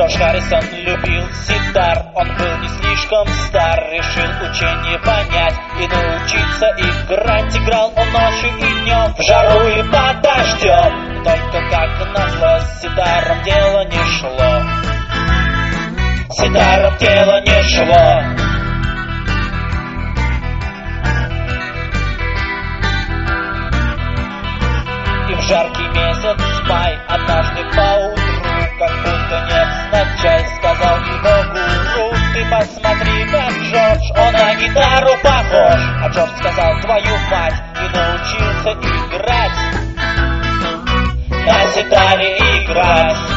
Джордж Харрисон любил ситар, он был не слишком стар, решил учение понять и научиться играть. Играл он ночью и днем, в жару и под дождем, только как назло с ситаром дело не шло. С ситаром дело не шло. И в жаркий месяц май однажды поутру, как будто невзначай, сказал его гуру: ты посмотри, как Джордж, он на гитару похож. А Джордж сказал: твою мать, и научился играть, на ситаре играть.